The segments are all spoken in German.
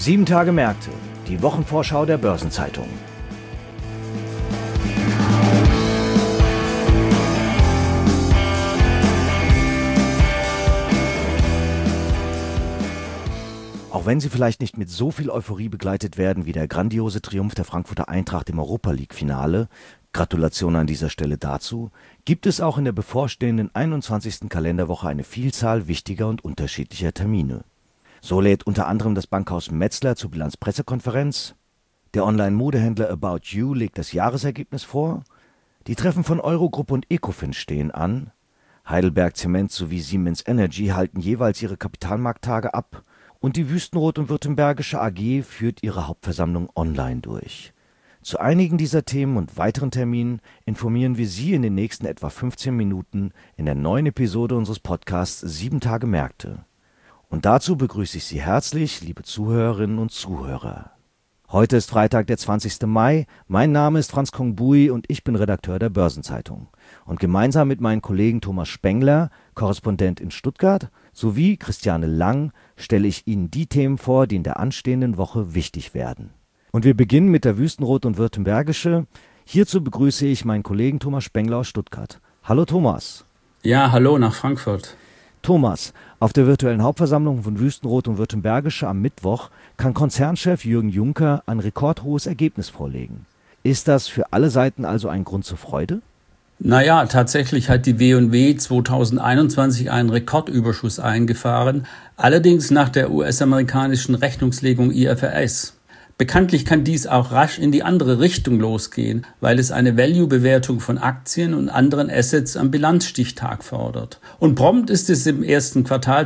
7 Tage Märkte, die Wochenvorschau der Börsenzeitung. Auch wenn sie vielleicht nicht mit so viel Euphorie begleitet werden wie der grandiose Triumph der Frankfurter Eintracht im Europa-League-Finale, Gratulation an dieser Stelle dazu, gibt es auch in der bevorstehenden 21. Kalenderwoche eine Vielzahl wichtiger und unterschiedlicher Termine. So lädt unter anderem das Bankhaus Metzler zur Bilanzpressekonferenz, der Online-Modehändler About You legt das Jahresergebnis vor, die Treffen von Eurogruppe und Ecofin stehen an, Heidelberg Zement sowie Siemens Energy halten jeweils ihre Kapitalmarkttage ab und die Wüstenrot und Württembergische AG führt ihre Hauptversammlung online durch. Zu einigen dieser Themen und weiteren Terminen informieren wir Sie in den nächsten etwa 15 Minuten in der neuen Episode unseres Podcasts 7 Tage Märkte. Und dazu begrüße ich Sie herzlich, liebe Zuhörerinnen und Zuhörer. Heute ist Freitag, der 20. Mai. Mein Name ist Franz Kongbui und ich bin Redakteur der Börsenzeitung. Und gemeinsam mit meinen Kollegen Thomas Spengler, Korrespondent in Stuttgart, sowie Christiane Lang stelle ich Ihnen die Themen vor, die in der anstehenden Woche wichtig werden. Und wir beginnen mit der Wüstenrot und Württembergische. Hierzu begrüße ich meinen Kollegen Thomas Spengler aus Stuttgart. Hallo Thomas. Ja, hallo nach Frankfurt. Thomas, auf der virtuellen Hauptversammlung von Wüstenrot und Württembergische am Mittwoch kann Konzernchef Jürgen Juncker ein rekordhohes Ergebnis vorlegen. Ist das für alle Seiten also ein Grund zur Freude? Naja, tatsächlich hat die W&W 2021 einen Rekordüberschuss eingefahren, allerdings nach der US-amerikanischen Rechnungslegung IFRS. Bekanntlich kann dies auch rasch in die andere Richtung losgehen, weil es eine Value-Bewertung von Aktien und anderen Assets am Bilanzstichtag fordert. Und prompt ist es im ersten Quartal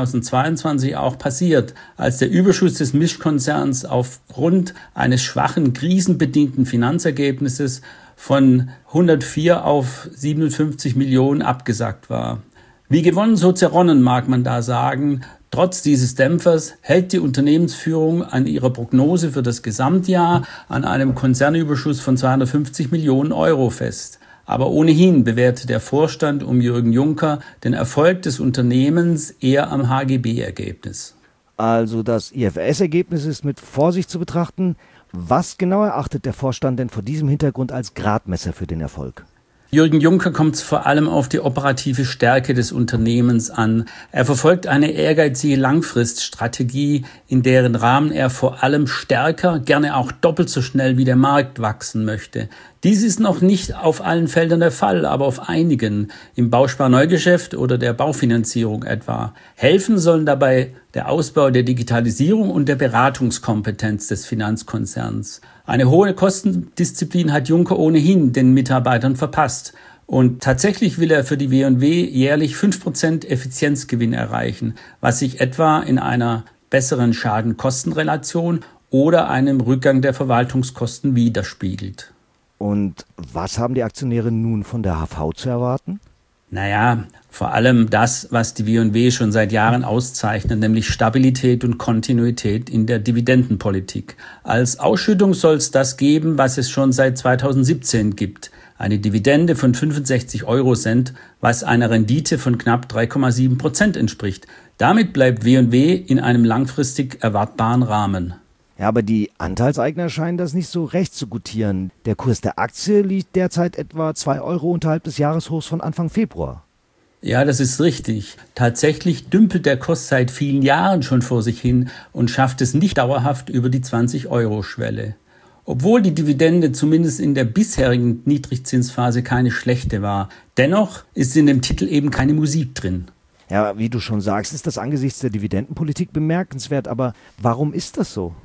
2022 auch passiert, als der Überschuss des Mischkonzerns aufgrund eines schwachen, krisenbedingten Finanzergebnisses von 104 auf 57 Millionen abgesackt war. Wie gewonnen, so zerronnen, mag man da sagen. Trotz dieses Dämpfers hält die Unternehmensführung an ihrer Prognose für das Gesamtjahr an einem Konzernüberschuss von 250 Millionen Euro fest. Aber ohnehin bewertet der Vorstand um Jürgen Juncker den Erfolg des Unternehmens eher am HGB-Ergebnis. Also das IFRS-Ergebnis ist mit Vorsicht zu betrachten. Was genau erachtet der Vorstand denn vor diesem Hintergrund als Gradmesser für den Erfolg? Jürgen Juncker kommt es vor allem auf die operative Stärke des Unternehmens an. Er verfolgt eine ehrgeizige Langfriststrategie, in deren Rahmen er vor allem stärker, gerne auch doppelt so schnell wie der Markt wachsen möchte. Dies ist noch nicht auf allen Feldern der Fall, aber auf einigen, im Bausparneugeschäft oder der Baufinanzierung etwa. Helfen sollen dabei der Ausbau der Digitalisierung und der Beratungskompetenz des Finanzkonzerns. Eine hohe Kostendisziplin hat Juncker ohnehin den Mitarbeitern verpasst. Und tatsächlich will er für die W&W jährlich 5% Effizienzgewinn erreichen, was sich etwa in einer besseren Schaden-Kosten-Relation oder einem Rückgang der Verwaltungskosten widerspiegelt. Und was haben die Aktionäre nun von der HV zu erwarten? Naja, vor allem das, was die W&W schon seit Jahren auszeichnet, nämlich Stabilität und Kontinuität in der Dividendenpolitik. Als Ausschüttung soll es das geben, was es schon seit 2017 gibt. Eine Dividende von 65 Eurocent, was einer Rendite von knapp 3,7% entspricht. Damit bleibt W&W in einem langfristig erwartbaren Rahmen. Ja, aber die Anteilseigner scheinen das nicht so recht zu gutieren. Der Kurs der Aktie liegt derzeit etwa 2 Euro unterhalb des Jahreshochs von Anfang Februar. Ja, das ist richtig. Tatsächlich dümpelt der Kurs seit vielen Jahren schon vor sich hin und schafft es nicht dauerhaft über die 20-Euro-Schwelle. Obwohl die Dividende zumindest in der bisherigen Niedrigzinsphase keine schlechte war. Dennoch ist in dem Titel eben keine Musik drin. Ja, wie du schon sagst, ist das angesichts der Dividendenpolitik bemerkenswert. Aber warum ist das so?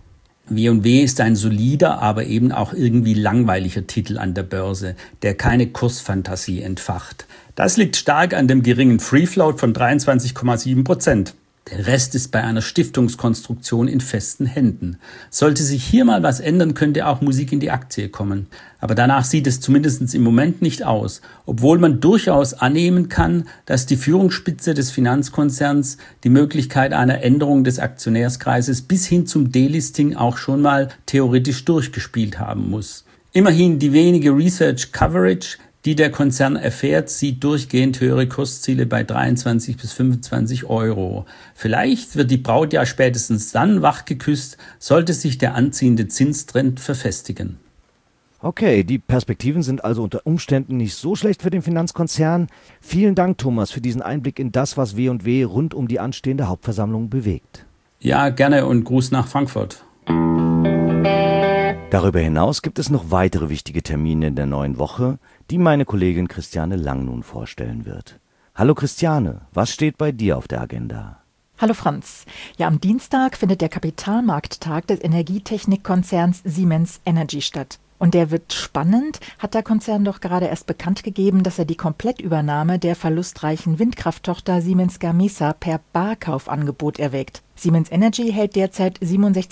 W&W ist ein solider, aber eben auch irgendwie langweiliger Titel an der Börse, der keine Kursfantasie entfacht. Das liegt stark an dem geringen Free Float von 23,7%. Der Rest ist bei einer Stiftungskonstruktion in festen Händen. Sollte sich hier mal was ändern, könnte auch Musik in die Aktie kommen. Aber danach sieht es zumindest im Moment nicht aus, obwohl man durchaus annehmen kann, dass die Führungsspitze des Finanzkonzerns die Möglichkeit einer Änderung des Aktionärskreises bis hin zum Delisting auch schon mal theoretisch durchgespielt haben muss. Immerhin die wenige Research Coverage, die der Konzern erfährt, sieht durchgehend höhere Kursziele bei 23 bis 25 Euro. Vielleicht wird die Braut ja spätestens dann wachgeküsst, sollte sich der anziehende Zinstrend verfestigen. Okay, die Perspektiven sind also unter Umständen nicht so schlecht für den Finanzkonzern. Vielen Dank, Thomas, für diesen Einblick in das, was W&W rund um die anstehende Hauptversammlung bewegt. Ja, gerne und Gruß nach Frankfurt. Darüber hinaus gibt es noch weitere wichtige Termine in der neuen Woche, die meine Kollegin Christiane Lang nun vorstellen wird. Hallo Christiane, was steht bei dir auf der Agenda? Hallo Franz. Ja, am Dienstag findet der Kapitalmarkttag des Energietechnikkonzerns Siemens Energy statt. Und der wird spannend, hat der Konzern doch gerade erst bekannt gegeben, dass er die Komplettübernahme der verlustreichen Windkrafttochter Siemens Gamesa per Barkaufangebot erwägt. Siemens Energy hält derzeit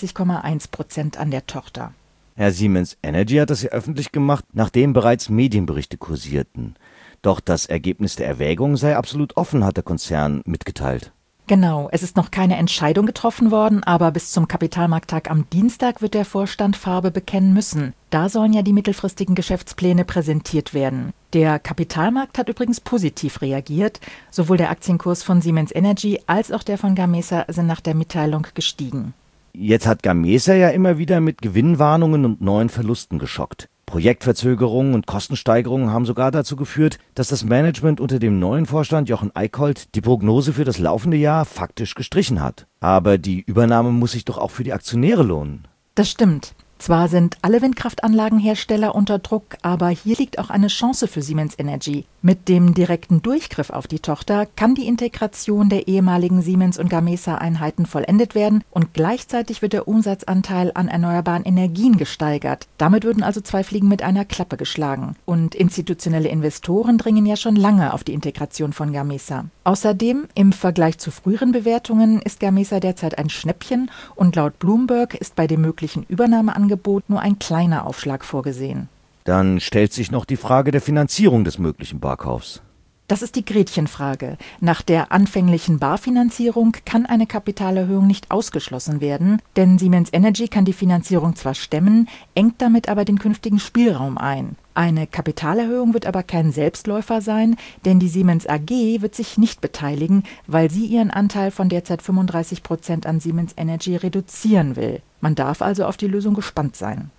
67,1% an der Tochter. Herr Siemens Energy hat das ja öffentlich gemacht, nachdem bereits Medienberichte kursierten. Doch das Ergebnis der Erwägung sei absolut offen, hat der Konzern mitgeteilt. Genau, es ist noch keine Entscheidung getroffen worden, aber bis zum Kapitalmarkttag am Dienstag wird der Vorstand Farbe bekennen müssen. Da sollen ja die mittelfristigen Geschäftspläne präsentiert werden. Der Kapitalmarkt hat übrigens positiv reagiert. Sowohl der Aktienkurs von Siemens Energy als auch der von Gamesa sind nach der Mitteilung gestiegen. Jetzt hat Gamesa ja immer wieder mit Gewinnwarnungen und neuen Verlusten geschockt. Projektverzögerungen und Kostensteigerungen haben sogar dazu geführt, dass das Management unter dem neuen Vorstand Jochen Eickholt die Prognose für das laufende Jahr faktisch gestrichen hat. Aber die Übernahme muss sich doch auch für die Aktionäre lohnen. Das stimmt. Zwar sind alle Windkraftanlagenhersteller unter Druck, aber hier liegt auch eine Chance für Siemens Energy. Mit dem direkten Durchgriff auf die Tochter kann die Integration der ehemaligen Siemens- und Gamesa-Einheiten vollendet werden und gleichzeitig wird der Umsatzanteil an erneuerbaren Energien gesteigert. Damit würden also zwei Fliegen mit einer Klappe geschlagen. Und institutionelle Investoren dringen ja schon lange auf die Integration von Gamesa. Außerdem, im Vergleich zu früheren Bewertungen, ist Gamesa derzeit ein Schnäppchen und laut Bloomberg ist bei dem möglichen Übernahmeangebot nur ein kleiner Aufschlag vorgesehen. Dann stellt sich noch die Frage der Finanzierung des möglichen Barkaufs. Das ist die Gretchenfrage. Nach der anfänglichen Barfinanzierung kann eine Kapitalerhöhung nicht ausgeschlossen werden, denn Siemens Energy kann die Finanzierung zwar stemmen, engt damit aber den künftigen Spielraum ein. Eine Kapitalerhöhung wird aber kein Selbstläufer sein, denn die Siemens AG wird sich nicht beteiligen, weil sie ihren Anteil von derzeit 35% an Siemens Energy reduzieren will. Man darf also auf die Lösung gespannt sein.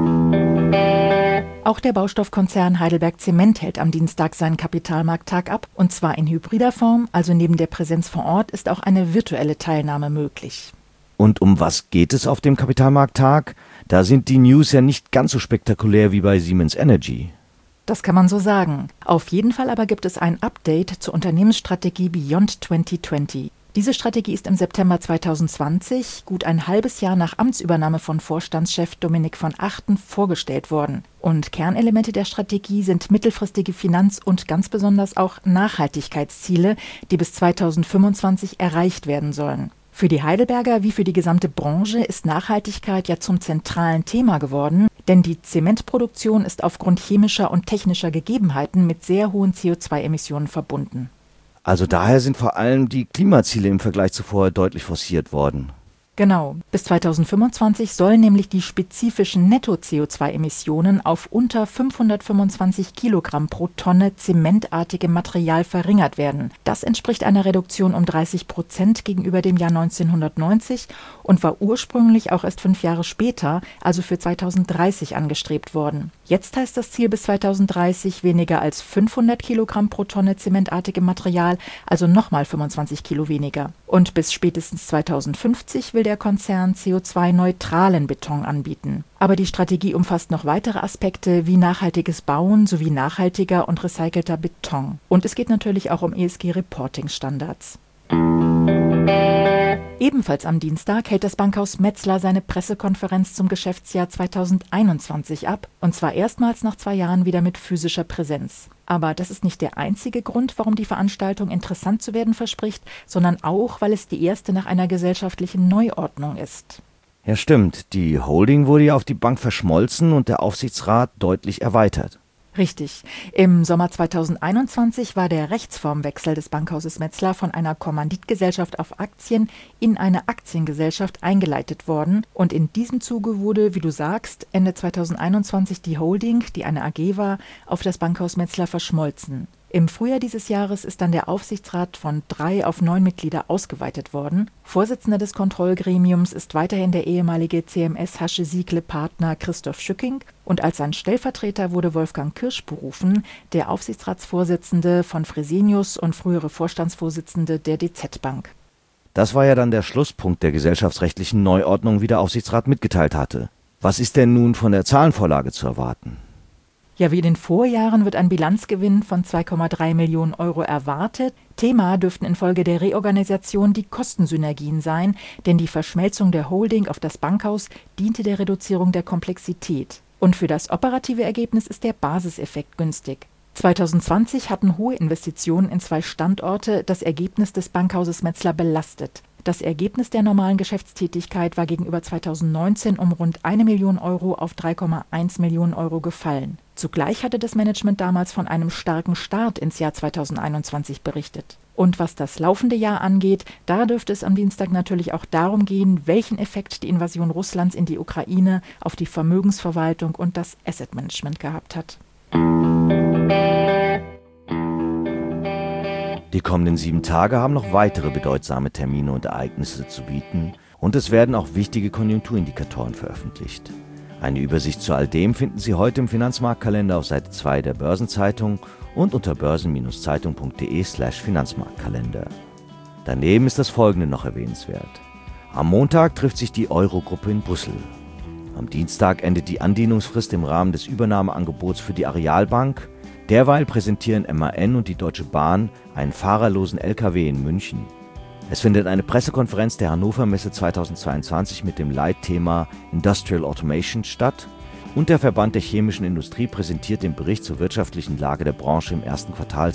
Auch der Baustoffkonzern Heidelberg Zement hält am Dienstag seinen Kapitalmarkttag ab, und zwar in hybrider Form, also neben der Präsenz vor Ort ist auch eine virtuelle Teilnahme möglich. Und um was geht es auf dem Kapitalmarkttag? Da sind die News ja nicht ganz so spektakulär wie bei Siemens Energy. Das kann man so sagen. Auf jeden Fall aber gibt es ein Update zur Unternehmensstrategie Beyond 2020. Diese Strategie ist im September 2020, gut ein halbes Jahr nach Amtsübernahme von Vorstandschef Dominik von Achten, vorgestellt worden. Und Kernelemente der Strategie sind mittelfristige Finanz- und ganz besonders auch Nachhaltigkeitsziele, die bis 2025 erreicht werden sollen. Für die Heidelberger wie für die gesamte Branche ist Nachhaltigkeit ja zum zentralen Thema geworden, denn die Zementproduktion ist aufgrund chemischer und technischer Gegebenheiten mit sehr hohen CO2-Emissionen verbunden. Also daher sind vor allem die Klimaziele im Vergleich zu vorher deutlich forciert worden. Genau. Bis 2025 sollen nämlich die spezifischen Netto-CO2-Emissionen auf unter 525 Kilogramm pro Tonne zementartigem Material verringert werden. Das entspricht einer Reduktion um 30% gegenüber dem Jahr 1990 und war ursprünglich auch erst 5 Jahre später, also für 2030, angestrebt worden. Jetzt heißt das Ziel bis 2030 weniger als 500 Kilogramm pro Tonne zementartigem Material, also nochmal 25 Kilo weniger. Und bis spätestens 2050 will der Konzern CO2-neutralen Beton anbieten. Aber die Strategie umfasst noch weitere Aspekte wie nachhaltiges Bauen sowie nachhaltiger und recycelter Beton. Und es geht natürlich auch um ESG-Reporting-Standards. Ebenfalls am Dienstag hält das Bankhaus Metzler seine Pressekonferenz zum Geschäftsjahr 2021 ab, und zwar erstmals nach 2 Jahren wieder mit physischer Präsenz. Aber das ist nicht der einzige Grund, warum die Veranstaltung interessant zu werden verspricht, sondern auch, weil es die erste nach einer gesellschaftlichen Neuordnung ist. Ja, stimmt. Die Holding wurde ja auf die Bank verschmolzen und der Aufsichtsrat deutlich erweitert. Richtig. Im Sommer 2021 war der Rechtsformwechsel des Bankhauses Metzler von einer Kommanditgesellschaft auf Aktien in eine Aktiengesellschaft eingeleitet worden. Und in diesem Zuge wurde, wie du sagst, Ende 2021 die Holding, die eine AG war, auf das Bankhaus Metzler verschmolzen. Im Frühjahr dieses Jahres ist dann der Aufsichtsrat von 3 auf 9 Mitglieder ausgeweitet worden. Vorsitzender des Kontrollgremiums ist weiterhin der ehemalige CMS-Hasche-Sigle-Partner Christoph Schücking und als sein Stellvertreter wurde Wolfgang Kirsch berufen, der Aufsichtsratsvorsitzende von Fresenius und frühere Vorstandsvorsitzende der DZ Bank. Das war ja dann der Schlusspunkt der gesellschaftsrechtlichen Neuordnung, wie der Aufsichtsrat mitgeteilt hatte. Was ist denn nun von der Zahlenvorlage zu erwarten? Ja, wie in den Vorjahren wird ein Bilanzgewinn von 2,3 Millionen Euro erwartet. Thema dürften infolge der Reorganisation die Kostensynergien sein, denn die Verschmelzung der Holding auf das Bankhaus diente der Reduzierung der Komplexität. Und für das operative Ergebnis ist der Basiseffekt günstig. 2020 hatten hohe Investitionen in 2 Standorte das Ergebnis des Bankhauses Metzler belastet. Das Ergebnis der normalen Geschäftstätigkeit war gegenüber 2019 um rund 1 Million Euro auf 3,1 Millionen Euro gefallen. Zugleich hatte das Management damals von einem starken Start ins Jahr 2021 berichtet. Und was das laufende Jahr angeht, da dürfte es am Dienstag natürlich auch darum gehen, welchen Effekt die Invasion Russlands in die Ukraine auf die Vermögensverwaltung und das Asset Management gehabt hat. Die kommenden 7 Tage haben noch weitere bedeutsame Termine und Ereignisse zu bieten und es werden auch wichtige Konjunkturindikatoren veröffentlicht. Eine Übersicht zu all dem finden Sie heute im Finanzmarktkalender auf Seite 2 der Börsenzeitung und unter börsen-zeitung.de/Finanzmarktkalender. Daneben ist das Folgende noch erwähnenswert. Am Montag trifft sich die Eurogruppe in Brüssel. Am Dienstag endet die Andienungsfrist im Rahmen des Übernahmeangebots für die Arealbank. Derweil präsentieren MAN und die Deutsche Bahn einen fahrerlosen LKW in München. Es findet eine Pressekonferenz der Hannover Messe 2022 mit dem Leitthema Industrial Automation statt und der Verband der chemischen Industrie präsentiert den Bericht zur wirtschaftlichen Lage der Branche im ersten Quartal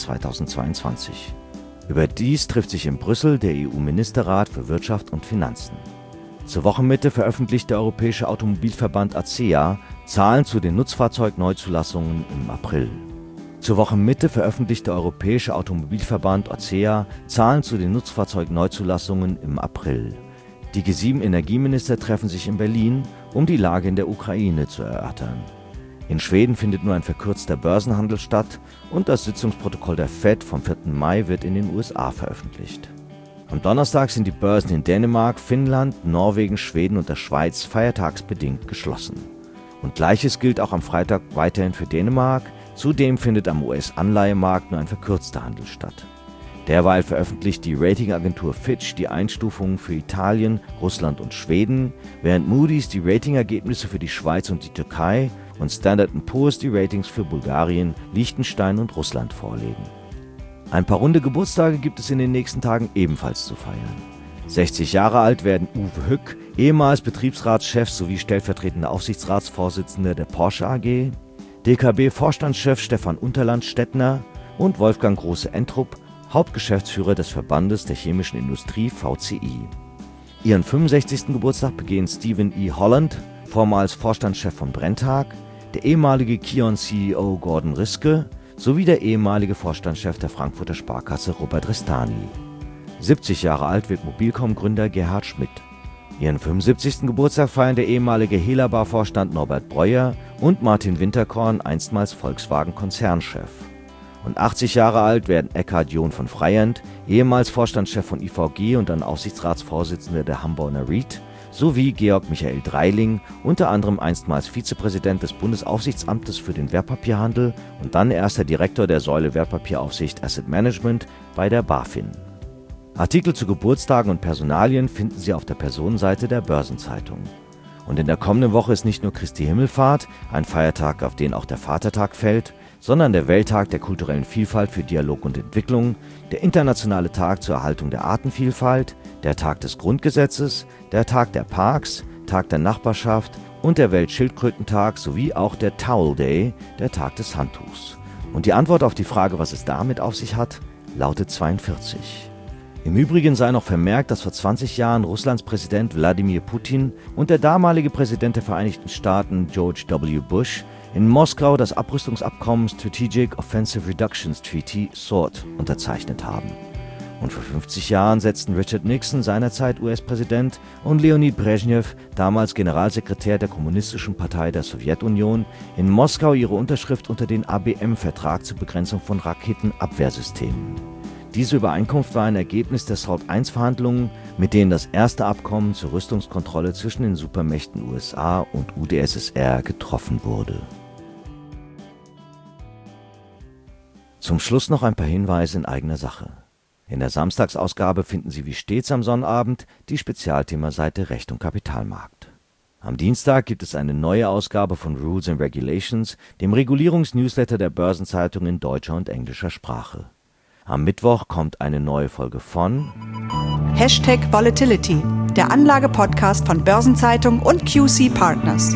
2022. Überdies trifft sich in Brüssel der EU-Ministerrat für Wirtschaft und Finanzen. Zur Wochenmitte veröffentlicht der Europäische Automobilverband ACEA Zahlen zu den Nutzfahrzeugneuzulassungen im April. Zur Wochenmitte veröffentlicht der Europäische Automobilverband ACEA Zahlen zu den Nutzfahrzeugneuzulassungen im April. Die G7-Energieminister treffen sich in Berlin, um die Lage in der Ukraine zu erörtern. In Schweden findet nur ein verkürzter Börsenhandel statt und das Sitzungsprotokoll der FED vom 4. Mai wird in den USA veröffentlicht. Am Donnerstag sind die Börsen in Dänemark, Finnland, Norwegen, Schweden und der Schweiz feiertagsbedingt geschlossen. Und Gleiches gilt auch am Freitag weiterhin für Dänemark. Zudem findet am US-Anleihemarkt nur ein verkürzter Handel statt. Derweil veröffentlicht die Ratingagentur Fitch die Einstufungen für Italien, Russland und Schweden, während Moody's die Ratingergebnisse für die Schweiz und die Türkei und Standard & Poor's die Ratings für Bulgarien, Liechtenstein und Russland vorlegen. Ein paar runde Geburtstage gibt es in den nächsten Tagen ebenfalls zu feiern. 60 Jahre alt werden Uwe Hück, ehemals Betriebsratschef sowie stellvertretender Aufsichtsratsvorsitzender der Porsche AG, DKB-Vorstandschef Stefan Unterland-Stettner und Wolfgang Große-Entrup, Hauptgeschäftsführer des Verbandes der chemischen Industrie VCI. Ihren 65. Geburtstag begehen Stephen E. Holland, vormals Vorstandschef von Brenntag, der ehemalige Kion-CEO Gordon Riske sowie der ehemalige Vorstandschef der Frankfurter Sparkasse Robert Restani. 70 Jahre alt wird Mobilcom-Gründer Gerhard Schmidt. Ihren 75. Geburtstag feiern der ehemalige Helabar-Vorstand Norbert Breuer und Martin Winterkorn, einstmals Volkswagen-Konzernchef. Und 80 Jahre alt werden Eckhard John von Freyend, ehemals Vorstandschef von IVG und dann Aufsichtsratsvorsitzender der Hamborner REIT, sowie Georg Michael Dreiling, unter anderem einstmals Vizepräsident des Bundesaufsichtsamtes für den Wertpapierhandel und dann erster Direktor der Säule Wertpapieraufsicht Asset Management bei der BaFin. Artikel zu Geburtstagen und Personalien finden Sie auf der Personenseite der Börsenzeitung. Und in der kommenden Woche ist nicht nur Christi Himmelfahrt, ein Feiertag, auf den auch der Vatertag fällt, sondern der Welttag der kulturellen Vielfalt für Dialog und Entwicklung, der internationale Tag zur Erhaltung der Artenvielfalt, der Tag des Grundgesetzes, der Tag der Parks, Tag der Nachbarschaft und der Weltschildkrötentag sowie auch der Towel Day, der Tag des Handtuchs. Und die Antwort auf die Frage, was es damit auf sich hat, lautet 42. Im Übrigen sei noch vermerkt, dass vor 20 Jahren Russlands Präsident Wladimir Putin und der damalige Präsident der Vereinigten Staaten George W. Bush in Moskau das Abrüstungsabkommen Strategic Offensive Reductions Treaty SORT unterzeichnet haben. Und vor 50 Jahren setzten Richard Nixon, seinerzeit US-Präsident, und Leonid Brezhnev, damals Generalsekretär der Kommunistischen Partei der Sowjetunion, in Moskau ihre Unterschrift unter den ABM-Vertrag zur Begrenzung von Raketenabwehrsystemen. Diese Übereinkunft war ein Ergebnis der SALT-I-Verhandlungen, mit denen das erste Abkommen zur Rüstungskontrolle zwischen den Supermächten USA und UdSSR getroffen wurde. Zum Schluss noch ein paar Hinweise in eigener Sache. In der Samstagsausgabe finden Sie wie stets am Sonnabend die Spezialthemaseite Recht und Kapitalmarkt. Am Dienstag gibt es eine neue Ausgabe von Rules and Regulations, dem Regulierungsnewsletter der Börsenzeitung in deutscher und englischer Sprache. Am Mittwoch kommt eine neue Folge von #Volatility, der Anlage-Podcast von Börsenzeitung und QC Partners.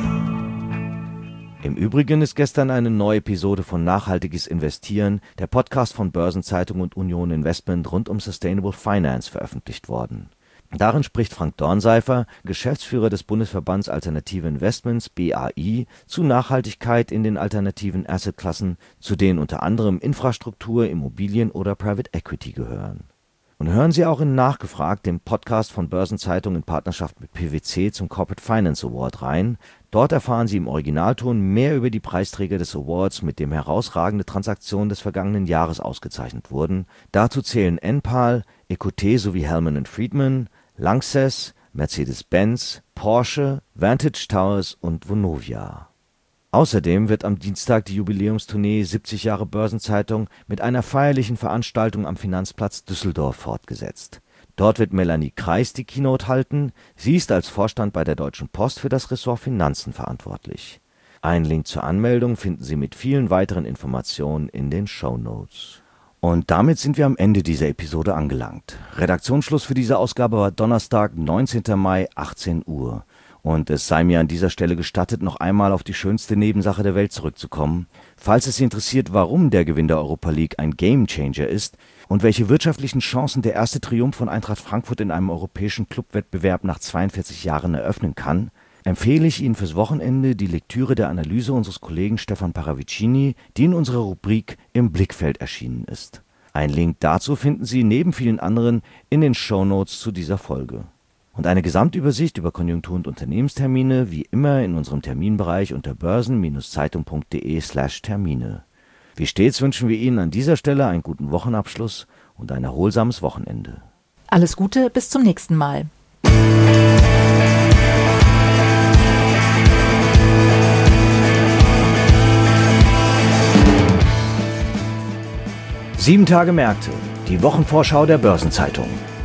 Im Übrigen ist gestern eine neue Episode von Nachhaltiges Investieren, der Podcast von Börsenzeitung und Union Investment rund um Sustainable Finance, veröffentlicht worden. Darin spricht Frank Dornseifer, Geschäftsführer des Bundesverbands Alternative Investments (BAI), zu Nachhaltigkeit in den alternativen Assetklassen, zu denen unter anderem Infrastruktur, Immobilien oder Private Equity gehören. Und hören Sie auch in Nachgefragt, dem Podcast von Börsenzeitung in Partnerschaft mit PwC zum Corporate Finance Award rein. Dort erfahren Sie im Originalton mehr über die Preisträger des Awards, mit dem herausragende Transaktionen des vergangenen Jahres ausgezeichnet wurden. Dazu zählen Enpal, Ecoute sowie Hellman & Friedman, Lanxess, Mercedes-Benz, Porsche, Vantage Towers und Vonovia. Außerdem wird am Dienstag die Jubiläumstournee 70 Jahre Börsenzeitung mit einer feierlichen Veranstaltung am Finanzplatz Düsseldorf fortgesetzt. Dort wird Melanie Kreis die Keynote halten. Sie ist als Vorstand bei der Deutschen Post für das Ressort Finanzen verantwortlich. Einen Link zur Anmeldung finden Sie mit vielen weiteren Informationen in den Shownotes. Und damit sind wir am Ende dieser Episode angelangt. Redaktionsschluss für diese Ausgabe war Donnerstag, 19. Mai, 18 Uhr. Und es sei mir an dieser Stelle gestattet, noch einmal auf die schönste Nebensache der Welt zurückzukommen. Falls es Sie interessiert, warum der Gewinn der Europa League ein Gamechanger ist und welche wirtschaftlichen Chancen der erste Triumph von Eintracht Frankfurt in einem europäischen Clubwettbewerb nach 42 Jahren eröffnen kann, empfehle ich Ihnen fürs Wochenende die Lektüre der Analyse unseres Kollegen Stefan Paravicini, die in unserer Rubrik Im Blickfeld erschienen ist. Einen Link dazu finden Sie neben vielen anderen in den Shownotes zu dieser Folge. Und eine Gesamtübersicht über Konjunktur- und Unternehmenstermine wie immer in unserem Terminbereich unter börsen-zeitung.de/Termine. Wie stets wünschen wir Ihnen an dieser Stelle einen guten Wochenabschluss und ein erholsames Wochenende. Alles Gute, bis zum nächsten Mal. Sieben Tage Märkte, die Wochenvorschau der Börsenzeitung.